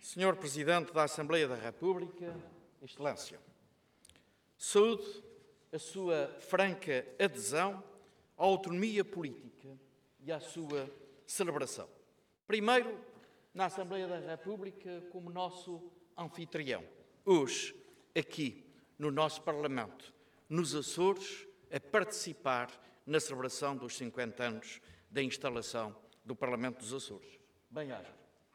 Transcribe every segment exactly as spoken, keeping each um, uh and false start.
senhor Presidente da Assembleia da República, Excelência, saúdo a sua franca adesão à autonomia política e à sua celebração. Primeiro, na Assembleia da República, como nosso anfitrião. Hoje, aqui, no nosso Parlamento, nos Açores, a participar na celebração dos cinquenta anos da instalação do Parlamento dos Açores. Bem-aja.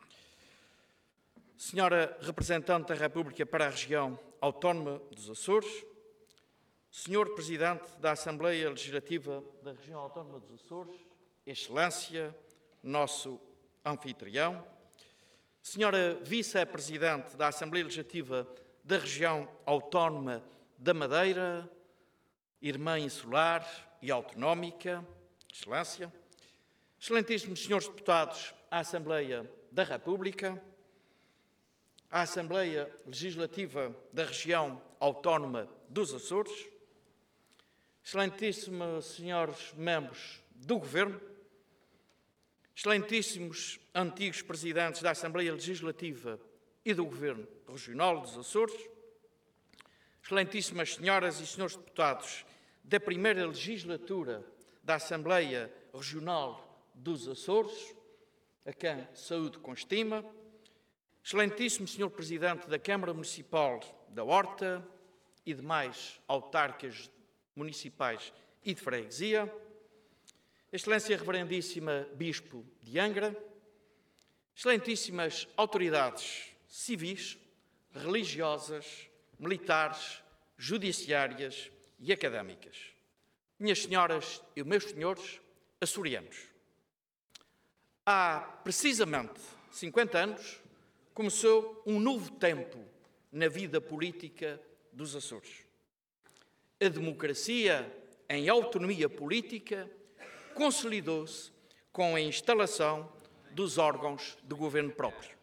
Senhora Representante da República para a Região Autónoma dos Açores, Senhor Presidente da Assembleia Legislativa da Região Autónoma dos Açores, Excelência, nosso anfitrião, Senhora Vice-Presidente da Assembleia Legislativa da Região Autónoma da Madeira, Irmã Insular e Autonómica, Excelência, Excelentíssimos Senhores Deputados à Assembleia da República, à Assembleia Legislativa da Região Autónoma dos Açores, Excelentíssimos Senhores Membros do Governo, Excelentíssimos antigos Presidentes da Assembleia Legislativa e do Governo Regional dos Açores, Excelentíssimas Senhoras e Senhores Deputados da primeira legislatura da Assembleia Regional dos Açores, a quem saúdo com estima, Excelentíssimo senhor Presidente da Câmara Municipal da Horta e demais autarcas municipais e de freguesia, Excelência Reverendíssima Bispo de Angra, Excelentíssimas autoridades civis, religiosas, militares, judiciárias e académicas, minhas senhoras e meus senhores açorianos. Há precisamente cinquenta anos começou um novo tempo na vida política dos Açores. A democracia em autonomia política consolidou-se com a instalação dos órgãos de governo próprio.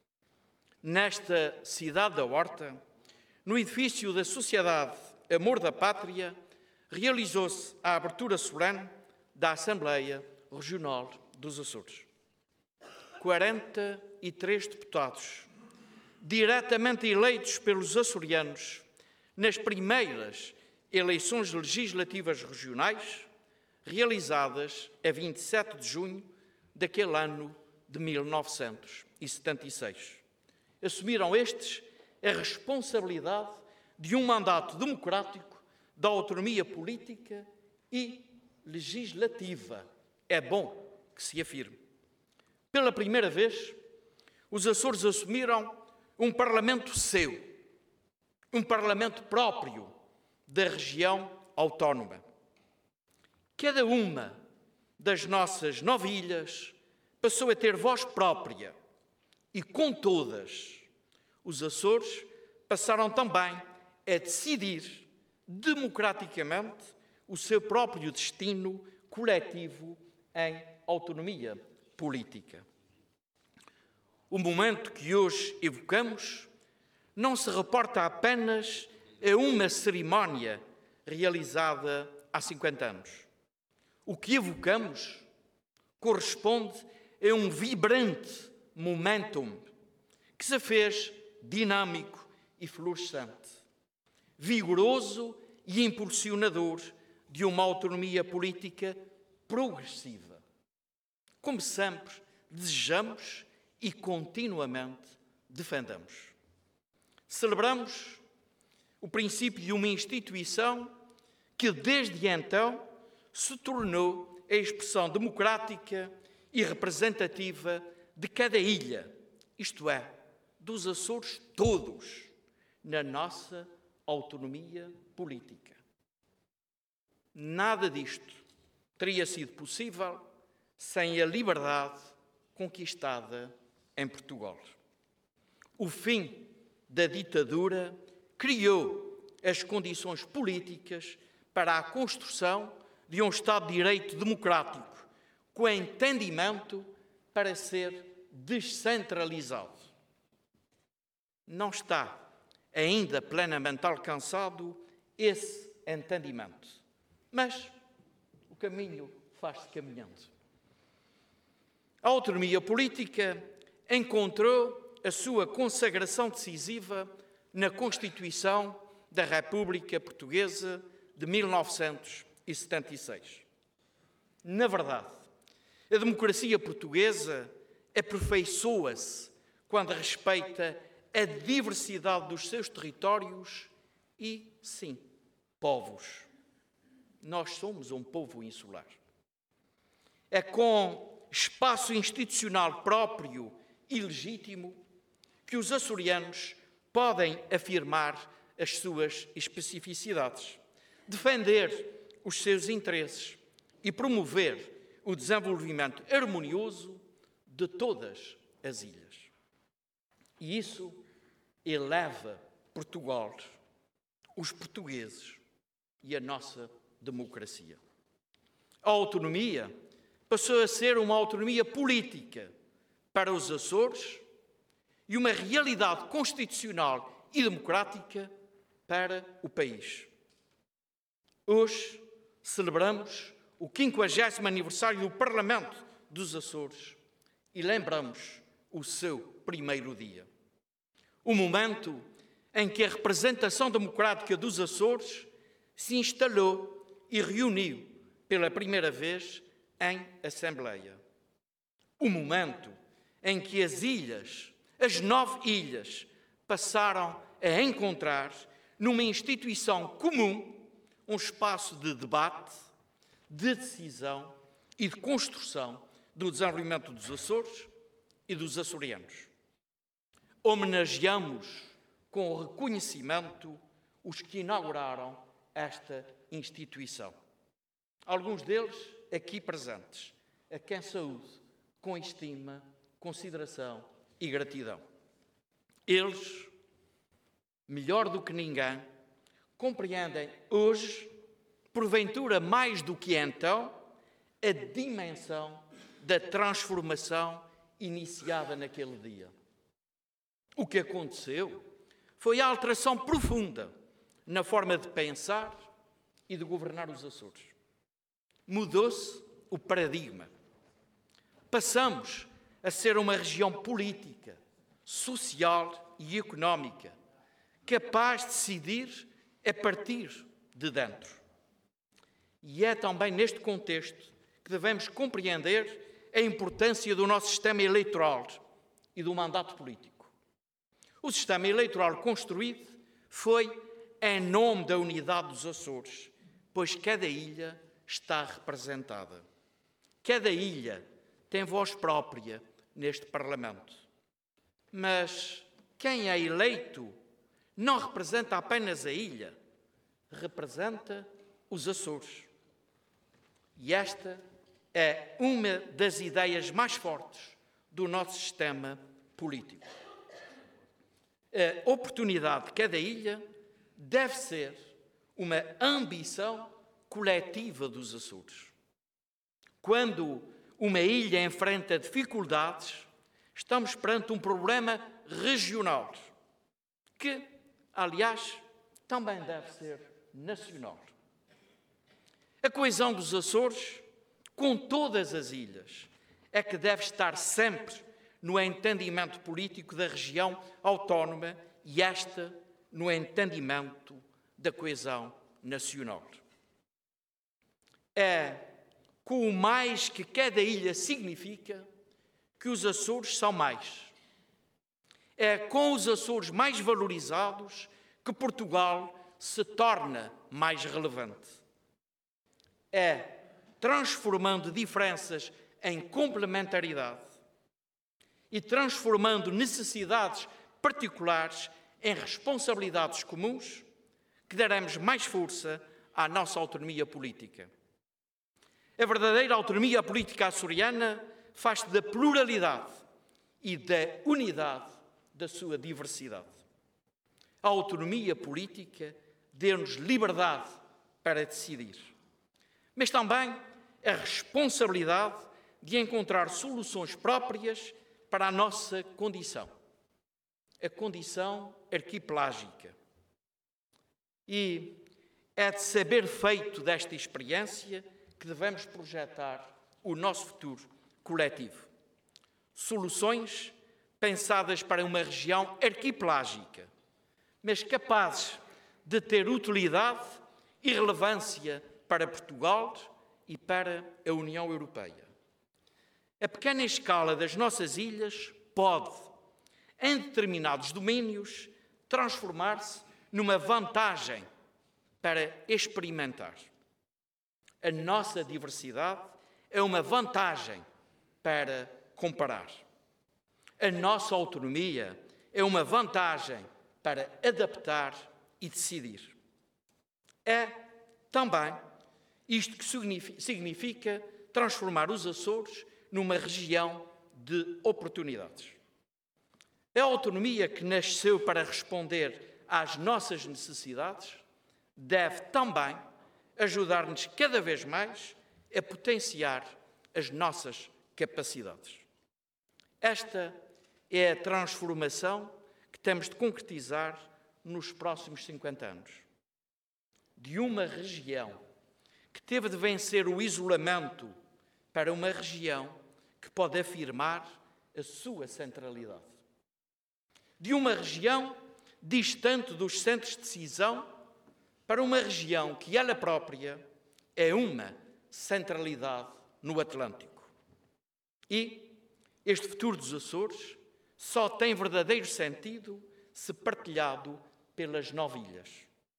Nesta cidade da Horta, no edifício da Sociedade Amor da Pátria, realizou-se a abertura solene da Assembleia Regional dos Açores. quarenta e três deputados, diretamente eleitos pelos açorianos nas primeiras eleições legislativas regionais, realizadas a vinte e sete de junho daquele ano de mil novecentos e setenta e seis. Assumiram estes a responsabilidade de um mandato democrático da autonomia política e legislativa. É bom que se afirme. Pela primeira vez, os Açores assumiram um Parlamento seu, um Parlamento próprio da região autónoma. Cada uma das nossas nove ilhas passou a ter voz própria e, com todas, os Açores passaram também a decidir democraticamente o seu próprio destino coletivo em autonomia política. O momento que hoje evocamos não se reporta apenas a uma cerimónia realizada há cinquenta anos. O que evocamos corresponde a um vibrante momentum que se fez dinâmico e florescente, vigoroso e impulsionador de uma autonomia política progressiva, como sempre desejamos e continuamente defendamos. Celebramos o princípio de uma instituição que, desde então, se tornou a expressão democrática e representativa de cada ilha, isto é, dos Açores todos, na nossa autonomia política. Nada disto teria sido possível sem a liberdade conquistada em Portugal. O fim da ditadura criou as condições políticas para a construção de um Estado de Direito democrático, com entendimento para ser descentralizado. Não está ainda plenamente alcançado esse entendimento, mas o caminho faz-se caminhando. A autonomia política encontrou a sua consagração decisiva na Constituição da República Portuguesa de mil novecentos e setenta e seis. Na verdade, a democracia portuguesa aperfeiçoa-se quando respeita a diversidade dos seus territórios e, sim, povos. Nós somos um povo insular. É com espaço institucional próprio e legítimo que os açorianos podem afirmar as suas especificidades, defender os seus interesses e promover o desenvolvimento harmonioso de todas as ilhas. E isso eleva Portugal, os portugueses e a nossa democracia. A autonomia passou a ser uma autonomia política para os Açores e uma realidade constitucional e democrática para o país. Hoje celebramos o quinquagésimo aniversário do Parlamento dos Açores e lembramos o seu primeiro dia. O momento em que a representação democrática dos Açores se instalou e reuniu pela primeira vez em Assembleia. O momento em que as ilhas, as nove ilhas, passaram a encontrar numa instituição comum um espaço de debate, de decisão e de construção do desenvolvimento dos Açores e dos açorianos. Homenageamos com o reconhecimento os que inauguraram esta instituição. Alguns deles aqui presentes, a quem saúdo com estima, consideração e gratidão. Eles, melhor do que ninguém, compreendem hoje, porventura mais do que então, a dimensão da transformação iniciada naquele dia. O que aconteceu foi a alteração profunda na forma de pensar e de governar os Açores. Mudou-se o paradigma. Passamos a ser uma região política, social e económica, capaz de decidir a partir de dentro. E é também neste contexto que devemos compreender a importância do nosso sistema eleitoral e do mandato político. O sistema eleitoral construído foi em nome da unidade dos Açores, pois cada ilha está representada. Cada ilha tem voz própria neste Parlamento. Mas quem é eleito não representa apenas a ilha, representa os Açores. E esta é uma das ideias mais fortes do nosso sistema político. A oportunidade de cada ilha deve ser uma ambição coletiva dos Açores. Quando uma ilha enfrenta dificuldades, estamos perante um problema regional, que, aliás, também deve ser nacional. A coesão dos Açores, com todas as ilhas, é que deve estar sempre no entendimento político da região autónoma e esta no entendimento da coesão nacional. É com o mais que cada ilha significa que os Açores são mais. É com os Açores mais valorizados que Portugal se torna mais relevante. É transformando diferenças em complementaridade e transformando necessidades particulares em responsabilidades comuns que daremos mais força à nossa autonomia política. A verdadeira autonomia política açoriana faz-se da pluralidade e da unidade da sua diversidade. A autonomia política deu-nos liberdade para decidir, mas também a responsabilidade de encontrar soluções próprias para a nossa condição, a condição arquipelágica. E é de saber feito desta experiência que devemos projetar o nosso futuro coletivo. Soluções pensadas para uma região arquipelágica, mas capazes de ter utilidade e relevância para Portugal e para a União Europeia. A pequena escala das nossas ilhas pode, em determinados domínios, transformar-se numa vantagem para experimentar. A nossa diversidade é uma vantagem para comparar. A nossa autonomia é uma vantagem para adaptar e decidir. É também isto que significa transformar os Açores numa região de oportunidades. A autonomia que nasceu para responder às nossas necessidades deve também ajudar-nos cada vez mais a potenciar as nossas capacidades. Esta é a transformação que temos de concretizar nos próximos cinquenta anos. De uma região que teve de vencer o isolamento para uma região que pode afirmar a sua centralidade. De uma região distante dos centros de decisão para uma região que ela própria é uma centralidade no Atlântico. E este futuro dos Açores só tem verdadeiro sentido se partilhado pelas nove ilhas.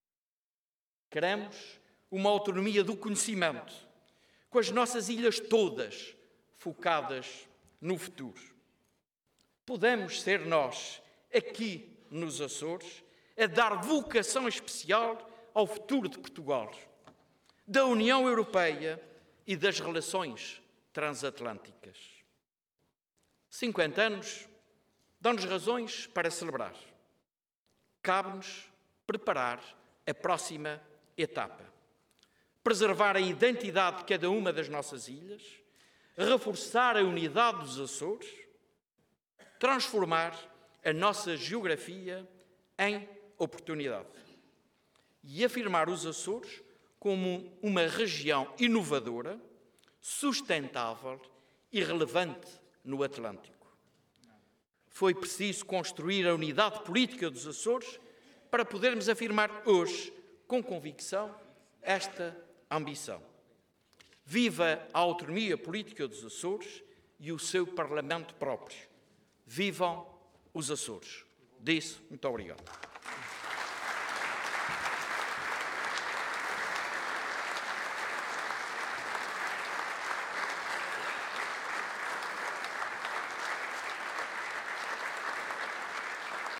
Queremos uma autonomia do conhecimento, com as nossas ilhas todas focadas no futuro. Podemos ser nós, aqui nos Açores, a dar vocação especial ao futuro de Portugal, da União Europeia e das relações transatlânticas. cinquenta anos dão-nos razões para celebrar. Cabe-nos preparar a próxima etapa. Preservar a identidade de cada uma das nossas ilhas, reforçar a unidade dos Açores, transformar a nossa geografia em oportunidade e afirmar os Açores como uma região inovadora, sustentável e relevante no Atlântico. Foi preciso construir a unidade política dos Açores para podermos afirmar hoje, com convicção, esta ambição. Viva a autonomia política dos Açores e o seu Parlamento próprio. Vivam os Açores. Disse, muito obrigado.